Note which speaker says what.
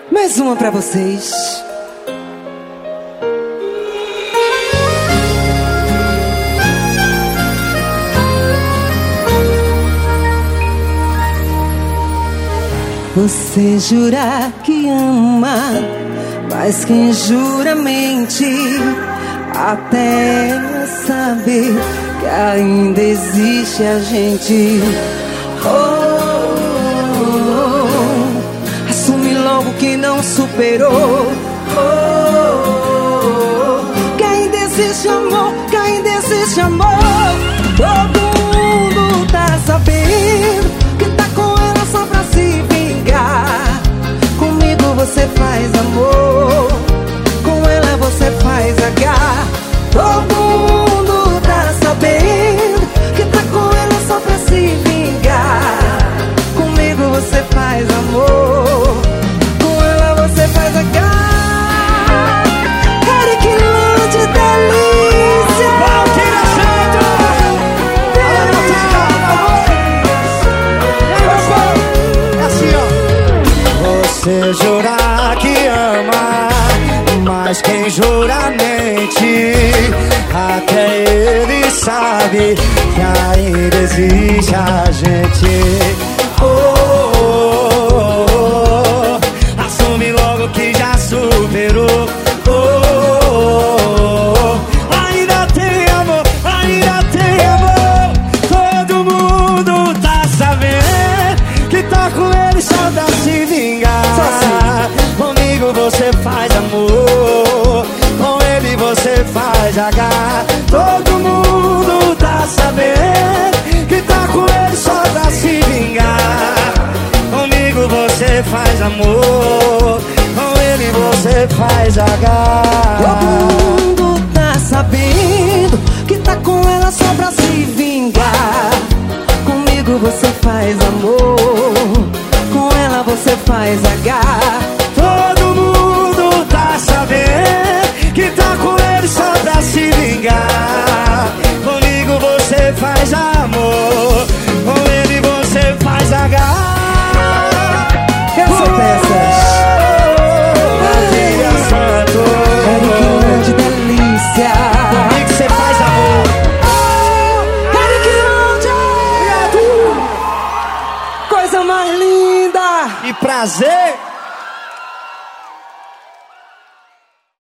Speaker 1: Mais uma pra vocês. Você jura que ama, mas quem jura mente, até saber que ainda existe a gente. Assume logo que não superou. Que ainda existe amor, que ainda existe amor. Todo mundo tá sabendo que tá com ela só pra se vingar. Comigo você faz amor, com ela você faz H. Todo mundo tá sabendo que tá com ela só pra se vingar. Comigo você faz amor, com ela você faz H. Eric Lund, delícia.
Speaker 2: Valquíria Santos. É assim, ó. Você jurar que ama, mas quem jura mente. Até ele sabe que ainda existe a gente. Assume logo que já superou. Ainda tem amor, ainda tem amor. Todo mundo tá sabendo que tá com ele só pra se vingar. Comigo você faz amor, com ele você faz H. Todo mundo tá sabendo que tá com ele só pra se vingar. Comigo você faz amor, com ele você faz H.
Speaker 1: Todo mundo tá sabendo que tá com ela só pra se vingar. Comigo você faz amor, com ela você faz H.
Speaker 2: Todo mundo tá sabendo que tá com ele só pra se vingar. Comigo você faz amor, com ele você faz H.
Speaker 1: Eu sou peças.
Speaker 2: Valquíria Santos.
Speaker 1: Eric Lund, delícia.
Speaker 2: Comigo você faz amor.
Speaker 1: Eric Lund, coisa mais linda.
Speaker 2: Que prazer.